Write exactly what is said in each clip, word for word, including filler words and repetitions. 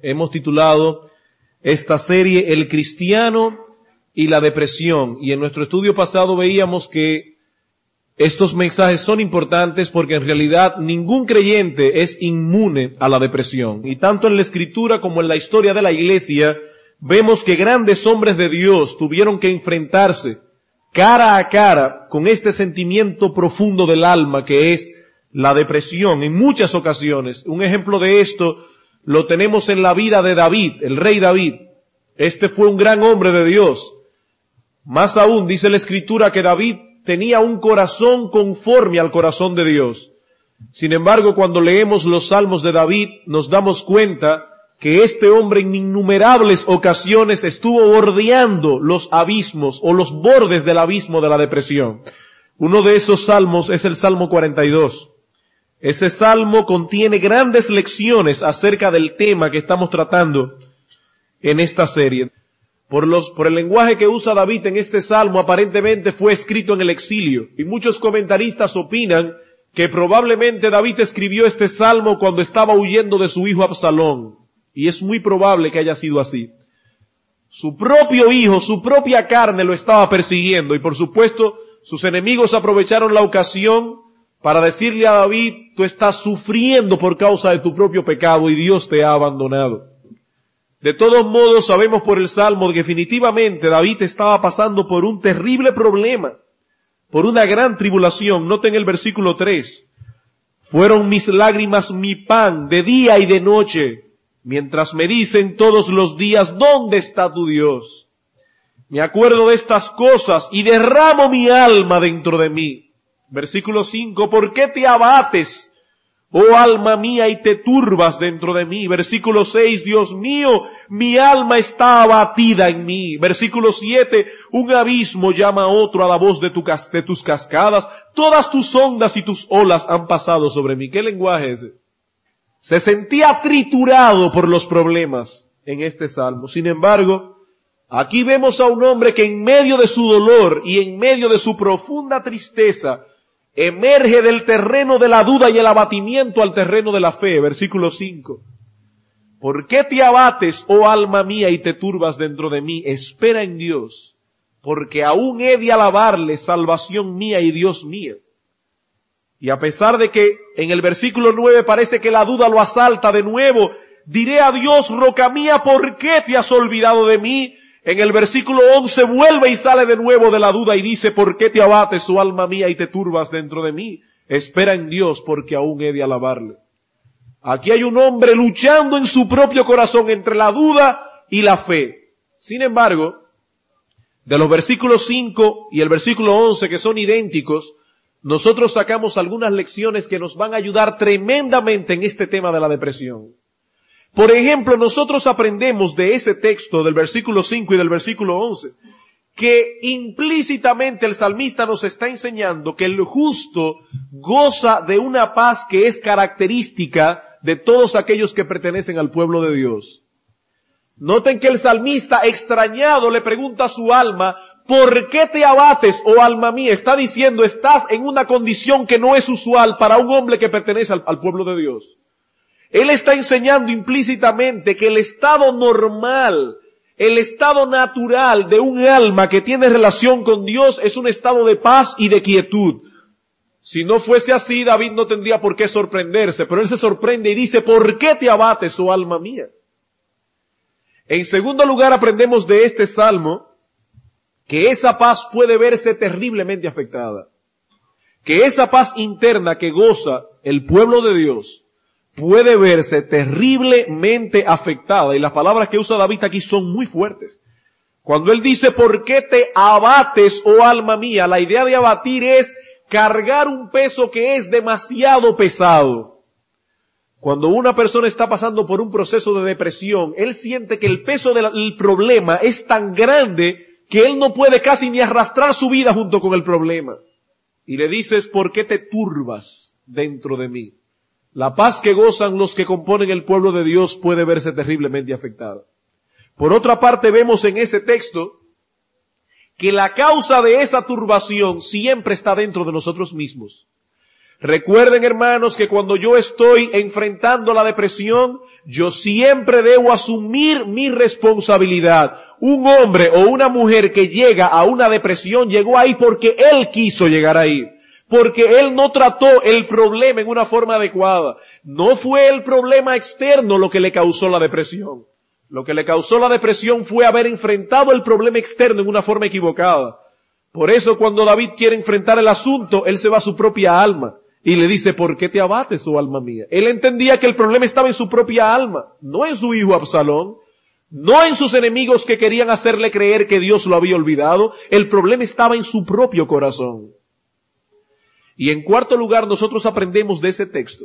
Hemos titulado esta serie El cristiano y la depresión, y en nuestro estudio pasado veíamos que estos mensajes son importantes porque en realidad ningún creyente es inmune a la depresión, y tanto en la Escritura como en la historia de la Iglesia vemos que grandes hombres de Dios tuvieron que enfrentarse cara a cara con este sentimiento profundo del alma que es la depresión en muchas ocasiones. Un ejemplo de esto lo tenemos en la vida de David, el rey David. Este fue un gran hombre de Dios. Más aún, dice la Escritura que David tenía un corazón conforme al corazón de Dios. Sin embargo, cuando leemos los salmos de David, nos damos cuenta que este hombre en innumerables ocasiones estuvo bordeando los abismos o los bordes del abismo de la depresión. Uno de esos salmos es el Salmo cuarenta y dos. Ese salmo contiene grandes lecciones acerca del tema que estamos tratando en esta serie. Por los, por el lenguaje que usa David en este salmo, aparentemente fue escrito en el exilio. Y muchos comentaristas opinan que probablemente David escribió este salmo cuando estaba huyendo de su hijo Absalón. Y es muy probable que haya sido así. Su propio hijo, su propia carne lo estaba persiguiendo. Y por supuesto, sus enemigos aprovecharon la ocasión para decirle a David, tú estás sufriendo por causa de tu propio pecado y Dios te ha abandonado. De todos modos, sabemos por el Salmo que definitivamente David estaba pasando por un terrible problema, por una gran tribulación. Noten el versículo tres. Fueron mis lágrimas mi pan de día y de noche, mientras me dicen todos los días, ¿dónde está tu Dios? Me acuerdo de estas cosas y derramo mi alma dentro de mí. Versículo cinco, ¿por qué te abates, oh alma mía, y te turbas dentro de mí? Versículo seis, Dios mío, mi alma está abatida en mí. Versículo siete, un abismo llama a otro a la voz de, tu, de tus cascadas. Todas tus ondas y tus olas han pasado sobre mí. ¿Qué lenguaje es ese? Se sentía triturado por los problemas en este salmo. Sin embargo, aquí vemos a un hombre que en medio de su dolor y en medio de su profunda tristeza, emerge del terreno de la duda y el abatimiento al terreno de la fe. Versículo cinco. ¿Por qué te abates, oh alma mía, y te turbas dentro de mí? Espera en Dios, porque aún he de alabarle, salvación mía y Dios mío. Y a pesar de que en el versículo nueve parece que la duda lo asalta de nuevo, diré a Dios, roca mía, ¿por qué te has olvidado de mí? En el versículo once vuelve y sale de nuevo de la duda y dice, ¿por qué te abates, oh alma mía, y te turbas dentro de mí? Espera en Dios, porque aún he de alabarle. Aquí hay un hombre luchando en su propio corazón entre la duda y la fe. Sin embargo, de los versículos cinco y el versículo once, que son idénticos, nosotros sacamos algunas lecciones que nos van a ayudar tremendamente en este tema de la depresión. Por ejemplo, nosotros aprendemos de ese texto del versículo cinco y del versículo once que implícitamente el salmista nos está enseñando que el justo goza de una paz que es característica de todos aquellos que pertenecen al pueblo de Dios. Noten que el salmista, extrañado, le pregunta a su alma, ¿por qué te abates, oh alma mía? Está diciendo, estás en una condición que no es usual para un hombre que pertenece al, al pueblo de Dios. Él está enseñando implícitamente que el estado normal, el estado natural de un alma que tiene relación con Dios es un estado de paz y de quietud. Si no fuese así, David no tendría por qué sorprenderse, pero él se sorprende y dice, ¿por qué te abates, oh alma mía? En segundo lugar, aprendemos de este salmo que esa paz puede verse terriblemente afectada. Que esa paz interna que goza el pueblo de Dios puede verse terriblemente afectada. Y las palabras que usa David aquí son muy fuertes. Cuando él dice, ¿por qué te abates, oh alma mía? La idea de abatir es cargar un peso que es demasiado pesado. Cuando una persona está pasando por un proceso de depresión, él siente que el peso del problema es tan grande que él no puede casi ni arrastrar su vida junto con el problema. Y le dices, ¿por qué te turbas dentro de mí? La paz que gozan los que componen el pueblo de Dios puede verse terriblemente afectada. Por otra parte, vemos en ese texto que la causa de esa turbación siempre está dentro de nosotros mismos. Recuerden, hermanos, que cuando yo estoy enfrentando la depresión, yo siempre debo asumir mi responsabilidad. Un hombre o una mujer que llega a una depresión llegó ahí porque él quiso llegar ahí. Porque él no trató el problema en una forma adecuada. No fue el problema externo lo que le causó la depresión. Lo que le causó la depresión fue haber enfrentado el problema externo en una forma equivocada. Por eso cuando David quiere enfrentar el asunto, él se va a su propia alma y le dice, ¿por qué te abates, oh alma mía? Él entendía que el problema estaba en su propia alma, no en su hijo Absalón, no en sus enemigos que querían hacerle creer que Dios lo había olvidado. El problema estaba en su propio corazón. Y en cuarto lugar, nosotros aprendemos de ese texto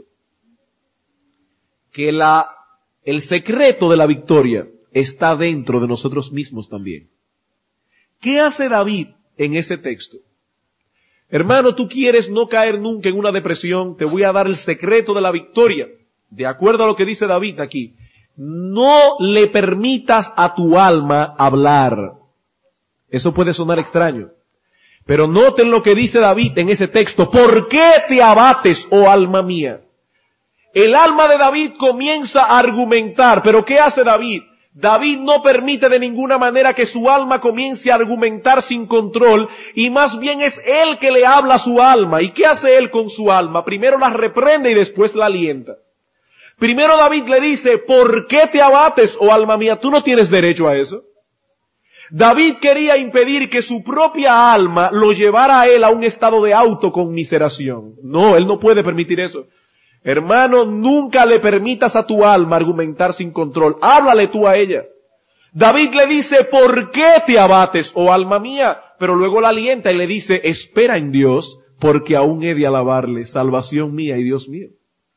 que la, el secreto de la victoria está dentro de nosotros mismos también. ¿Qué hace David en ese texto? Hermano, tú quieres no caer nunca en una depresión, te voy a dar el secreto de la victoria. De acuerdo a lo que dice David aquí, no le permitas a tu alma hablar. Eso puede sonar extraño. Pero noten lo que dice David en ese texto. ¿Por qué te abates, oh alma mía? El alma de David comienza a argumentar. ¿Pero qué hace David? David no permite de ninguna manera que su alma comience a argumentar sin control, y más bien es él que le habla a su alma. ¿Y qué hace él con su alma? Primero la reprende y después la alienta. Primero David le dice, ¿por qué te abates, oh alma mía? Tú no tienes derecho a eso. David quería impedir que su propia alma lo llevara a él a un estado de autoconmiseración. No, él no puede permitir eso. Hermano, nunca le permitas a tu alma argumentar sin control. Háblale tú a ella. David le dice, ¿por qué te abates, oh alma mía? Pero luego la alienta y le dice, espera en Dios, porque aún he de alabarle, salvación mía y Dios mío.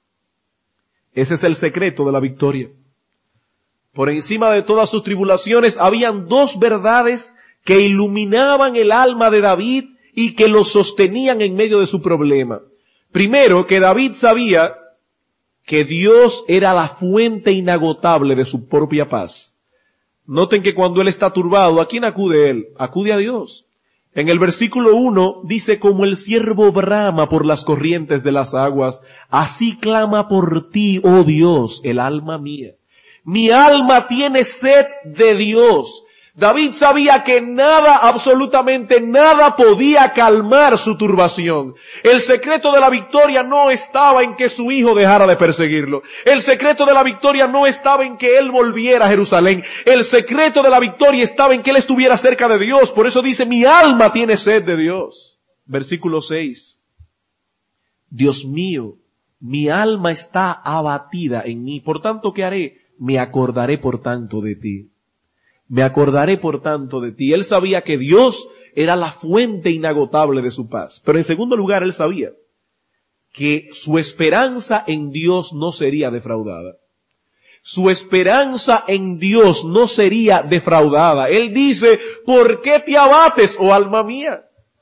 Ese es el secreto de la victoria. Por encima de todas sus tribulaciones, habían dos verdades que iluminaban el alma de David y que lo sostenían en medio de su problema. Primero, que David sabía que Dios era la fuente inagotable de su propia paz. Noten que cuando él está turbado, ¿a quién acude él? Acude a Dios. En el versículo uno dice, como el ciervo brama por las corrientes de las aguas, así clama por ti, oh Dios, el alma mía. Mi alma tiene sed de Dios. David sabía que nada, absolutamente nada podía calmar su turbación. El secreto de la victoria no estaba en que su hijo dejara de perseguirlo. El secreto de la victoria no estaba en que él volviera a Jerusalén. El secreto de la victoria estaba en que él estuviera cerca de Dios. Por eso dice, mi alma tiene sed de Dios. Versículo seis. Dios mío, mi alma está abatida en mí. Por tanto, ¿qué haré? Me acordaré por tanto de ti. Me acordaré por tanto de ti. Él sabía que Dios era la fuente inagotable de su paz. Pero en segundo lugar, él sabía que su esperanza en Dios no sería defraudada. Su esperanza en Dios no sería defraudada. Él dice, ¿por qué te abates, oh alma mía?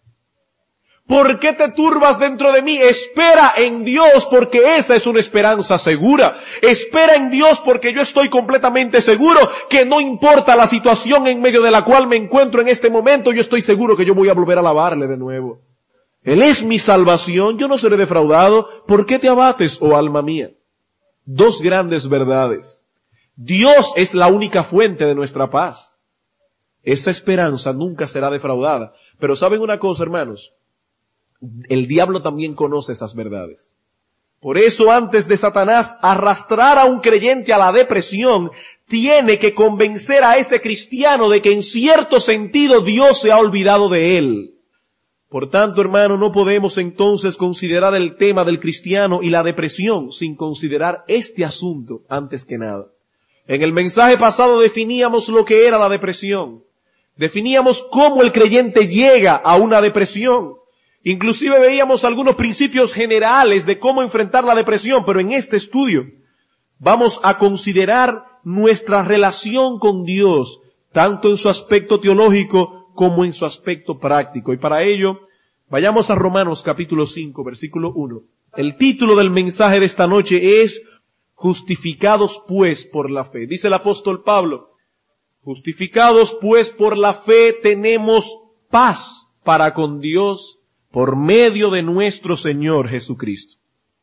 ¿Por qué te turbas dentro de mí? Espera en Dios, porque esa es una esperanza segura. Espera en Dios, porque yo estoy completamente seguro que no importa la situación en medio de la cual me encuentro en este momento, yo estoy seguro que yo voy a volver a alabarle de nuevo. Él es mi salvación, yo no seré defraudado. ¿Por qué te abates, oh alma mía? Dos grandes verdades. Dios es la única fuente de nuestra paz. Esa esperanza nunca será defraudada. Pero ¿saben una cosa, hermanos? El diablo también conoce esas verdades. Por eso, antes de Satanás arrastrar a un creyente a la depresión, tiene que convencer a ese cristiano de que en cierto sentido Dios se ha olvidado de él. Por tanto, hermano, no podemos entonces considerar el tema del cristiano y la depresión sin considerar este asunto antes que nada. En el mensaje pasado definíamos lo que era la depresión. Definíamos cómo el creyente llega a una depresión. Inclusive veíamos algunos principios generales de cómo enfrentar la depresión, pero en este estudio vamos a considerar nuestra relación con Dios, tanto en su aspecto teológico como en su aspecto práctico. Y para ello, vayamos a Romanos capítulo cinco, versículo uno. El título del mensaje de esta noche es Justificados pues por la fe. Dice el apóstol Pablo, justificados pues por la fe tenemos paz para con Dios por medio de nuestro Señor Jesucristo.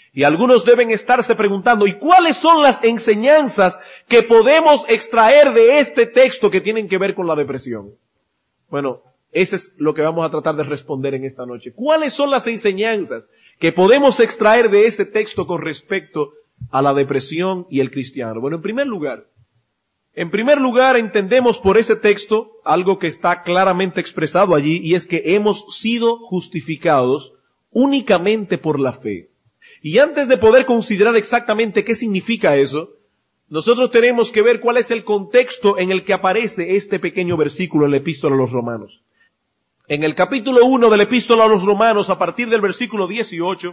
Y algunos deben estarse preguntando, ¿y cuáles son las enseñanzas que podemos extraer de este texto que tienen que ver con la depresión? Bueno, eso es lo que vamos a tratar de responder en esta noche. ¿Cuáles son las enseñanzas que podemos extraer de ese texto con respecto a la depresión y el cristiano? Bueno, en primer lugar, en primer lugar entendemos por ese texto algo que está claramente expresado allí, y es que hemos sido justificados únicamente por la fe. Y antes de poder considerar exactamente qué significa eso, nosotros tenemos que ver cuál es el contexto en el que aparece este pequeño versículo en la Epístola a los Romanos. En el capítulo uno de la Epístola a los Romanos, a partir del versículo dieciocho,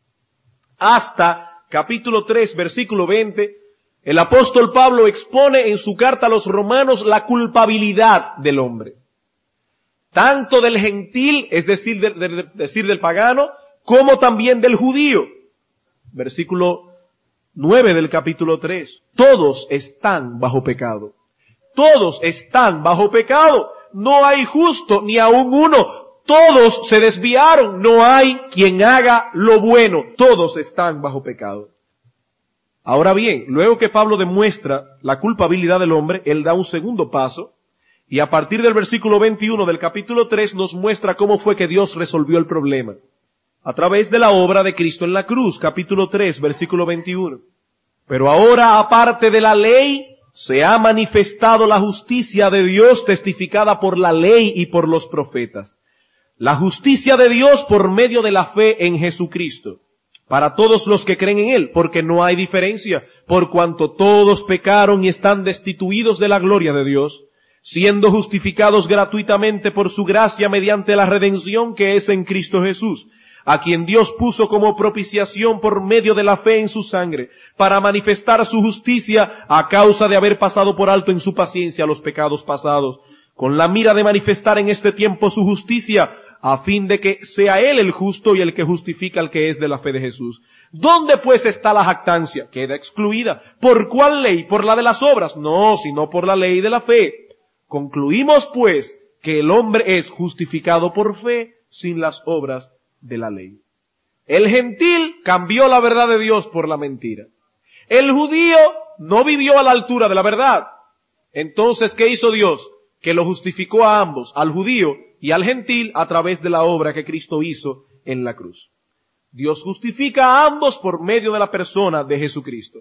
hasta capítulo tres, versículo veinte, el apóstol Pablo expone en su carta a los romanos la culpabilidad del hombre. Tanto del gentil, es decir, de, de, de, decir del pagano, como también del judío. Versículo nueve del capítulo tres. Todos están bajo pecado. Todos están bajo pecado. No hay justo ni aun uno. Todos se desviaron. No hay quien haga lo bueno. Todos están bajo pecado. Ahora bien, luego que Pablo demuestra la culpabilidad del hombre, él da un segundo paso, y a partir del versículo veintiuno del capítulo tres nos muestra cómo fue que Dios resolvió el problema. A través de la obra de Cristo en la cruz, capítulo tres, versículo veintiuno. Pero ahora, aparte de la ley, se ha manifestado la justicia de Dios testificada por la ley y por los profetas. La justicia de Dios por medio de la fe en Jesucristo, para todos los que creen en Él, porque no hay diferencia, por cuanto todos pecaron y están destituidos de la gloria de Dios, siendo justificados gratuitamente por su gracia mediante la redención que es en Cristo Jesús, a quien Dios puso como propiciación por medio de la fe en su sangre, para manifestar su justicia a causa de haber pasado por alto en su paciencia los pecados pasados, con la mira de manifestar en este tiempo su justicia, a fin de que sea Él el justo y el que justifica al que es de la fe de Jesús. ¿Dónde pues está la jactancia? Queda excluida. ¿Por cuál ley? ¿Por la de las obras? No, sino por la ley de la fe. Concluimos pues que el hombre es justificado por fe sin las obras de la ley. El gentil cambió la verdad de Dios por la mentira. El judío no vivió a la altura de la verdad. Entonces, ¿qué hizo Dios? Que lo justificó a ambos, al judío y al gentil, a través de la obra que Cristo hizo en la cruz. Dios justifica a ambos por medio de la persona de Jesucristo.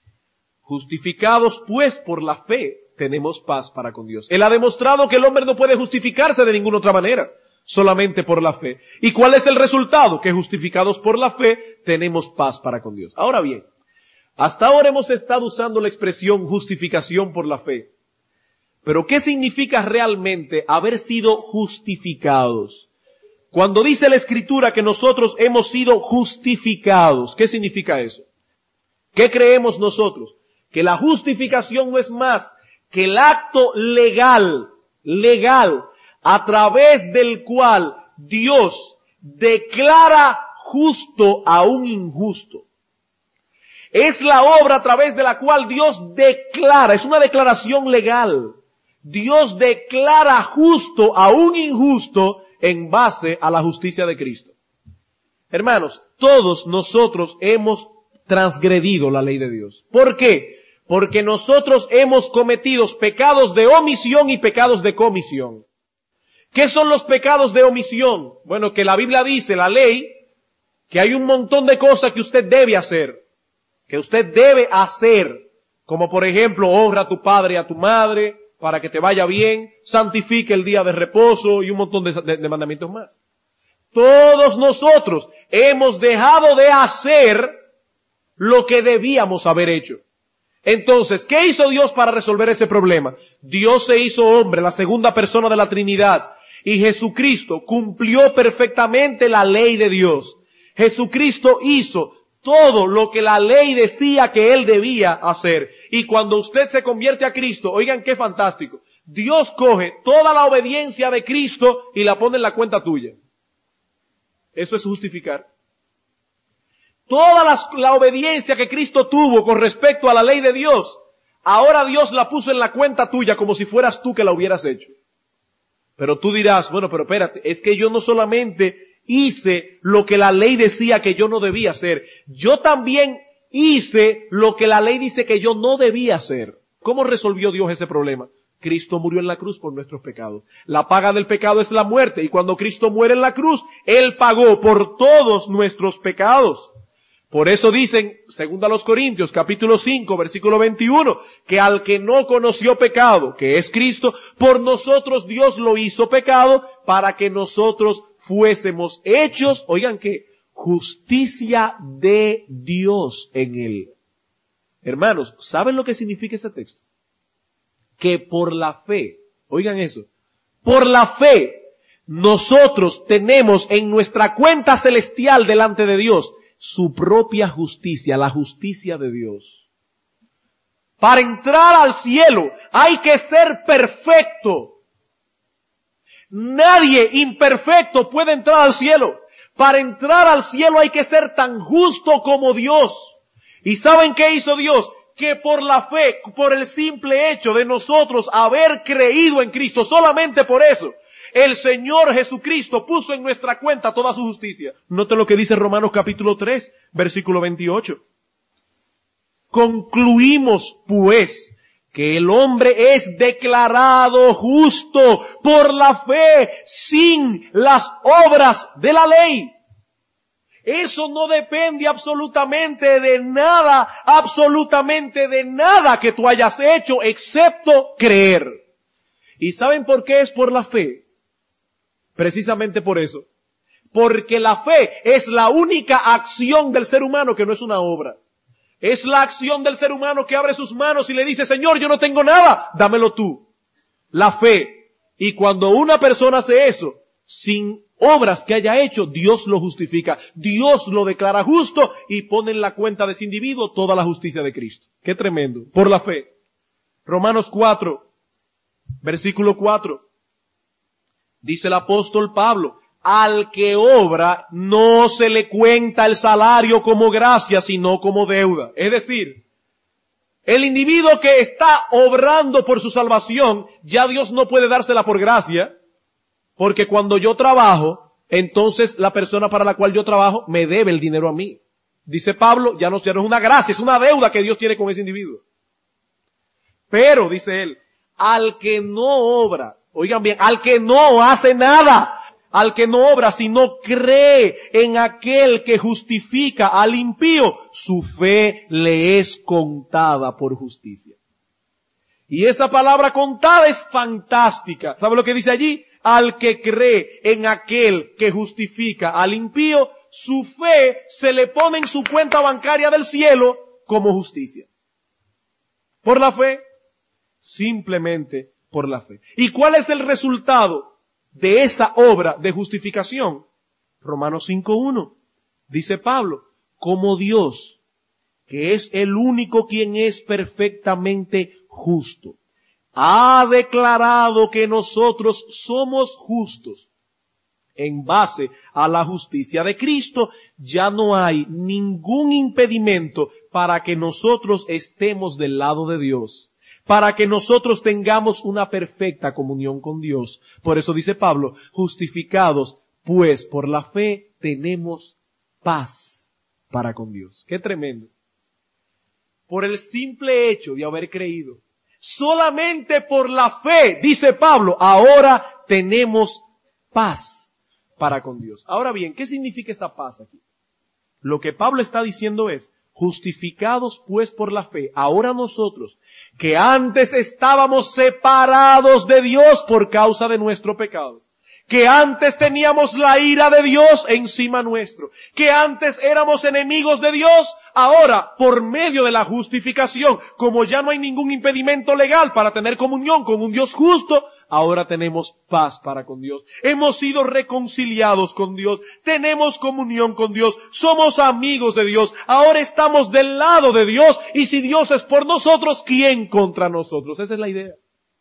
Justificados pues por la fe, tenemos paz para con Dios. Él ha demostrado que el hombre no puede justificarse de ninguna otra manera, solamente por la fe. ¿Y cuál es el resultado? Que justificados por la fe, tenemos paz para con Dios. Ahora bien, hasta ahora hemos estado usando la expresión justificación por la fe. Pero ¿qué significa realmente haber sido justificados? Cuando dice la Escritura que nosotros hemos sido justificados, ¿qué significa eso? ¿Qué creemos nosotros? Que la justificación no es más que el acto legal, legal, a través del cual Dios declara justo a un injusto. Es la obra a través de la cual Dios declara, es una declaración legal. Dios declara justo a un injusto en base a la justicia de Cristo. Hermanos, todos nosotros hemos transgredido la ley de Dios. ¿Por qué? Porque nosotros hemos cometido pecados de omisión y pecados de comisión. ¿Qué son los pecados de omisión? Bueno, que la Biblia dice, la ley, que hay un montón de cosas que usted debe hacer, que usted debe hacer, como por ejemplo, honra a tu padre y a tu madre, para que te vaya bien, santifique el día de reposo y un montón de, de, de mandamientos más. Todos nosotros hemos dejado de hacer lo que debíamos haber hecho. Entonces, ¿qué hizo Dios para resolver ese problema? Dios se hizo hombre, la segunda persona de la Trinidad, y Jesucristo cumplió perfectamente la ley de Dios. Jesucristo hizo todo lo que la ley decía que Él debía hacer. Y cuando usted se convierte a Cristo, oigan qué fantástico, Dios coge toda la obediencia de Cristo y la pone en la cuenta tuya. Eso es justificar. Toda la, la obediencia que Cristo tuvo con respecto a la ley de Dios, ahora Dios la puso en la cuenta tuya como si fueras tú que la hubieras hecho. Pero tú dirás, bueno, pero espérate, es que yo no solamente hice lo que la ley decía que yo no debía hacer. Yo también hice lo que la ley dice que yo no debía hacer. ¿Cómo resolvió Dios ese problema? Cristo murió en la cruz por nuestros pecados. La paga del pecado es la muerte, y cuando Cristo muere en la cruz, Él pagó por todos nuestros pecados. Por eso dicen, según a los Corintios, capítulo cinco, versículo veintiuno, que al que no conoció pecado, que es Cristo, por nosotros Dios lo hizo pecado, para que nosotros fuésemos hechos, oigan que, justicia de Dios en Él. Hermanos, ¿saben lo que significa ese texto? Que por la fe, oigan eso, por la fe, nosotros tenemos en nuestra cuenta celestial delante de Dios su propia justicia, la justicia de Dios. Para entrar al cielo hay que ser perfecto. Nadie imperfecto puede entrar al cielo. Para entrar al cielo hay que ser tan justo como Dios. ¿Y saben qué hizo Dios? Que por la fe, por el simple hecho de nosotros haber creído en Cristo, solamente por eso, el Señor Jesucristo puso en nuestra cuenta toda su justicia. Note lo que dice Romanos capítulo tres, versículo veintiocho. Concluimos, pues, que el hombre es declarado justo por la fe, sin las obras de la ley. Eso no depende absolutamente de nada, absolutamente de nada que tú hayas hecho, excepto creer. ¿Y saben por qué es por la fe? Precisamente por eso. Porque la fe es la única acción del ser humano que no es una obra. Es la acción del ser humano que abre sus manos y le dice, Señor, yo no tengo nada, dámelo tú. La fe. Y cuando una persona hace eso, sin obras que haya hecho, Dios lo justifica. Dios lo declara justo y pone en la cuenta de ese individuo toda la justicia de Cristo. ¡Qué tremendo! Por la fe. Romanos cuatro, versículo cuatro. Dice el apóstol Pablo, al que obra no se le cuenta el salario como gracia, sino como deuda. Es decir, el individuo que está obrando por su salvación, ya Dios no puede dársela por gracia, porque cuando yo trabajo, entonces la persona para la cual yo trabajo me debe el dinero a mí. Dice Pablo, ya no, ya no es una gracia, es una deuda que Dios tiene con ese individuo. Pero, dice él, al que no obra, oigan bien, al que no hace nada, al que no obra, sino cree en aquel que justifica al impío, su fe le es contada por justicia. Y esa palabra contada es fantástica. ¿Sabe lo que dice allí? Al que cree en aquel que justifica al impío, su fe se le pone en su cuenta bancaria del cielo como justicia. ¿Por la fe? Simplemente por la fe. ¿Y cuál es el resultado de esa obra de justificación? Romanos cinco uno. Dice Pablo, como Dios, que es el único quien es perfectamente justo, ha declarado que nosotros somos justos en base a la justicia de Cristo, ya no hay ningún impedimento para que nosotros estemos del lado de Dios, para que nosotros tengamos una perfecta comunión con Dios. Por eso dice Pablo, justificados pues por la fe tenemos paz para con Dios. ¡Qué tremendo! Por el simple hecho de haber creído, solamente por la fe, dice Pablo, ahora tenemos paz para con Dios. Ahora bien, ¿qué significa esa paz aquí? Lo que Pablo está diciendo es, justificados pues por la fe, ahora nosotros, que antes estábamos separados de Dios por causa de nuestro pecado, que antes teníamos la ira de Dios encima nuestro, que antes éramos enemigos de Dios, ahora, por medio de la justificación, como ya no hay ningún impedimento legal para tener comunión con un Dios justo, ahora tenemos paz para con Dios. Hemos sido reconciliados con Dios, tenemos comunión con Dios, somos amigos de Dios, ahora estamos del lado de Dios, y si Dios es por nosotros, ¿quién contra nosotros? Esa es la idea.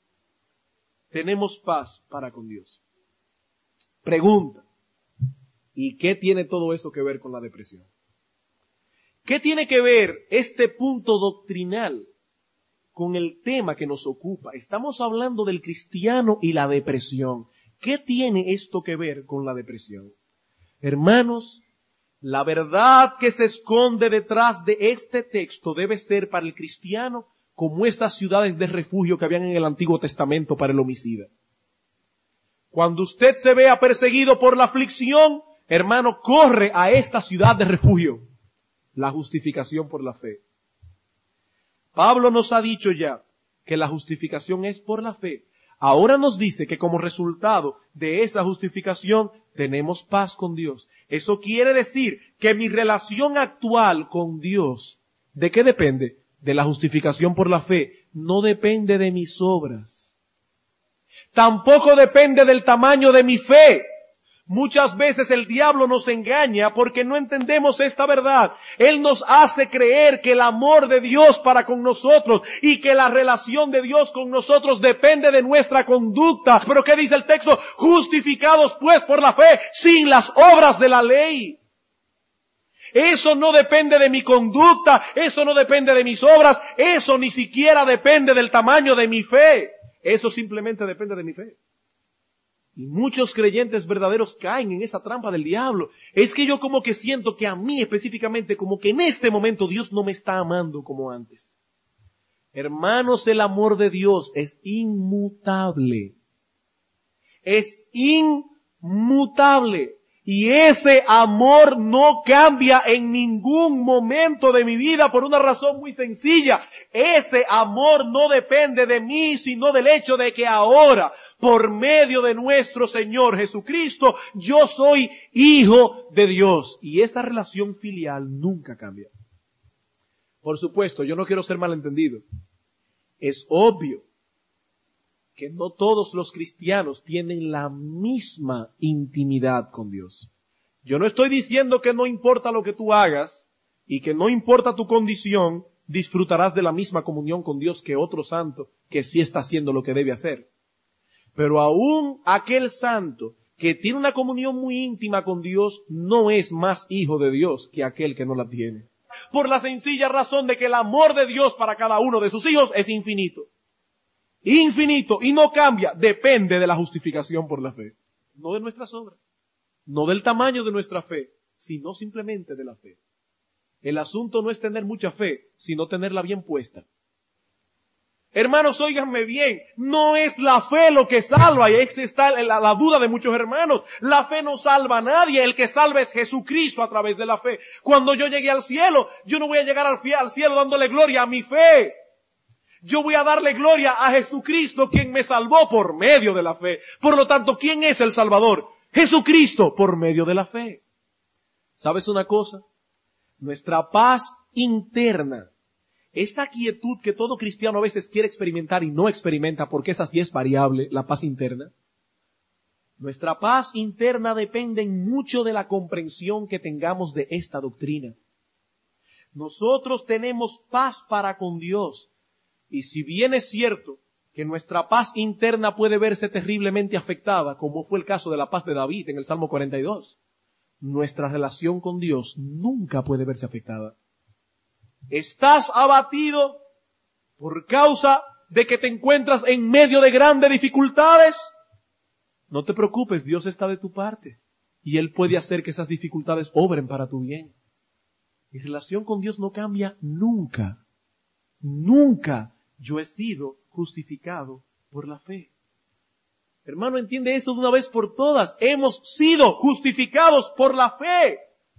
Tenemos paz para con Dios. Pregunta, ¿y qué tiene todo eso que ver con la depresión? ¿Qué tiene que ver este punto doctrinal con el tema que nos ocupa? Estamos hablando del cristiano y la depresión. ¿Qué tiene esto que ver con la depresión? Hermanos, la verdad que se esconde detrás de este texto debe ser para el cristiano como esas ciudades de refugio que habían en el Antiguo Testamento para el homicida. Cuando usted se vea perseguido por la aflicción, hermano, corre a esta ciudad de refugio, la justificación por la fe. Pablo nos ha dicho ya que la justificación es por la fe. Ahora nos dice que como resultado de esa justificación tenemos paz con Dios. Eso quiere decir que mi relación actual con Dios, ¿de qué depende? De la justificación por la fe. No depende de mis obras. Tampoco depende del tamaño de mi fe. Muchas veces el diablo nos engaña porque no entendemos esta verdad. Él nos hace creer que el amor de Dios para con nosotros y que la relación de Dios con nosotros depende de nuestra conducta. Pero ¿qué dice el texto? Justificados pues por la fe sin las obras de la ley. Eso no depende de mi conducta, eso no depende de mis obras, eso ni siquiera depende del tamaño de mi fe. Eso simplemente depende de mi fe. Y muchos creyentes verdaderos caen en esa trampa del diablo. Es que yo como que siento que a mí específicamente, como que en este momento Dios no me está amando como antes. Hermanos, el amor de Dios es inmutable. Es inmutable. Y ese amor no cambia en ningún momento de mi vida por una razón muy sencilla. Ese amor no depende de mí, sino del hecho de que ahora, por medio de nuestro Señor Jesucristo, yo soy hijo de Dios. Y esa relación filial nunca cambia. Por supuesto, yo no quiero ser malentendido. Es obvio que no todos los cristianos tienen la misma intimidad con Dios. Yo no estoy diciendo que no importa lo que tú hagas y que no importa tu condición, disfrutarás de la misma comunión con Dios que otro santo que sí está haciendo lo que debe hacer. Pero aún aquel santo que tiene una comunión muy íntima con Dios no es más hijo de Dios que aquel que no la tiene. Por la sencilla razón de que el amor de Dios para cada uno de sus hijos es infinito. Infinito y no cambia, depende de la justificación por la fe. No de nuestras obras, no del tamaño de nuestra fe, sino simplemente de la fe. El asunto no es tener mucha fe, sino tenerla bien puesta. Hermanos, óiganme bien, no es la fe lo que salva, y ahí está la, la duda de muchos hermanos. La fe no salva a nadie, el que salva es Jesucristo a través de la fe. Cuando yo llegue al cielo, yo no voy a llegar al, al cielo dándole gloria a mi fe. Yo voy a darle gloria a Jesucristo, quien me salvó por medio de la fe. Por lo tanto, ¿quién es el Salvador? Jesucristo, por medio de la fe. ¿Sabes una cosa? Nuestra paz interna, esa quietud que todo cristiano a veces quiere experimentar y no experimenta, porque esa sí es variable, la paz interna. Nuestra paz interna depende mucho de la comprensión que tengamos de esta doctrina. Nosotros tenemos paz para con Dios. Y si bien es cierto que nuestra paz interna puede verse terriblemente afectada, como fue el caso de la paz de David en el Salmo cuarenta y dos, nuestra relación con Dios nunca puede verse afectada. ¿Estás abatido por causa de que te encuentras en medio de grandes dificultades? No te preocupes, Dios está de tu parte y Él puede hacer que esas dificultades obren para tu bien. Mi relación con Dios no cambia nunca. Nunca yo he sido justificado por la fe. Hermano, entiende eso de una vez por todas. Hemos sido justificados por la fe.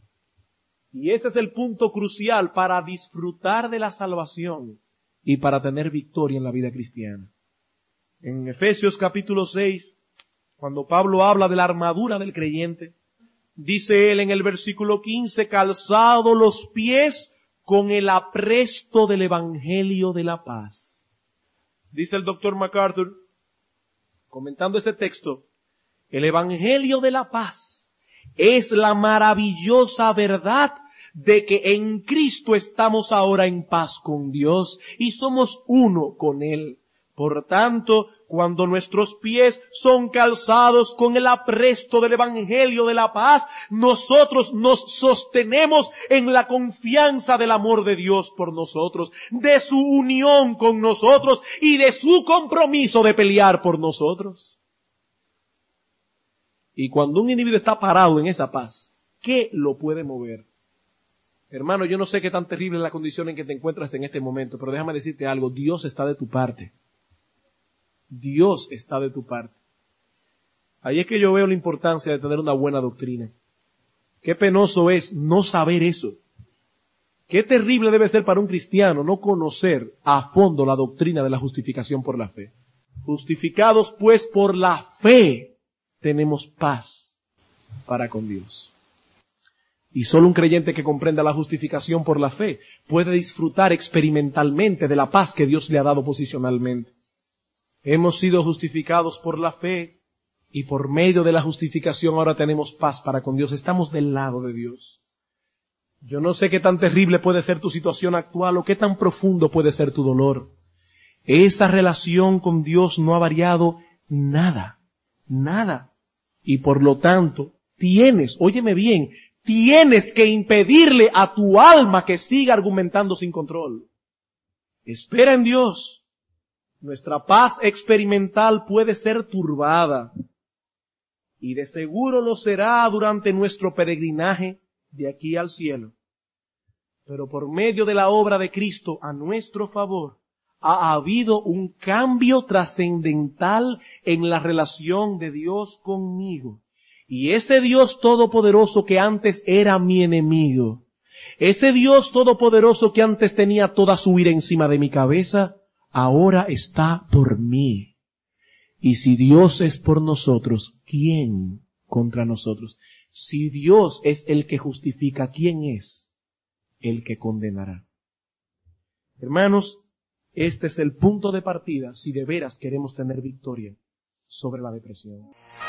Y ese es el punto crucial para disfrutar de la salvación y para tener victoria en la vida cristiana. En Efesios capítulo seis, cuando Pablo habla de la armadura del creyente, dice él en el versículo quince, calzado los pies con el apresto del Evangelio de la paz. Dice el doctor MacArthur, comentando ese texto, el Evangelio de la paz es la maravillosa verdad de que en Cristo estamos ahora en paz con Dios y somos uno con Él. Por tanto, cuando nuestros pies son calzados con el apresto del Evangelio de la paz, nosotros nos sostenemos en la confianza del amor de Dios por nosotros, de su unión con nosotros y de su compromiso de pelear por nosotros. Y cuando un individuo está parado en esa paz, ¿qué lo puede mover? Hermano, yo no sé qué tan terrible es la condición en que te encuentras en este momento, pero déjame decirte algo, Dios está de tu parte. Dios está de tu parte. Ahí es que yo veo la importancia de tener una buena doctrina. Qué penoso es no saber eso. Qué terrible debe ser para un cristiano no conocer a fondo la doctrina de la justificación por la fe. Justificados pues por la fe, tenemos paz para con Dios. Y solo un creyente que comprenda la justificación por la fe puede disfrutar experimentalmente de la paz que Dios le ha dado posicionalmente. Hemos sido justificados por la fe y por medio de la justificación ahora tenemos paz para con Dios. Estamos del lado de Dios. Yo no sé qué tan terrible puede ser tu situación actual o qué tan profundo puede ser tu dolor. Esa relación con Dios no ha variado nada, nada. Y por lo tanto, tienes, óyeme bien, tienes que impedirle a tu alma que siga argumentando sin control. Espera en Dios. Nuestra paz experimental puede ser turbada. Y de seguro lo será durante nuestro peregrinaje de aquí al cielo. Pero por medio de la obra de Cristo a nuestro favor, ha habido un cambio trascendental en la relación de Dios conmigo. Y ese Dios todopoderoso que antes era mi enemigo, ese Dios todopoderoso que antes tenía toda su ira encima de mi cabeza, ahora está por mí. Y si Dios es por nosotros, ¿quién contra nosotros? Si Dios es el que justifica, ¿quién es el que condenará? Hermanos, este es el punto de partida si de veras queremos tener victoria sobre la depresión.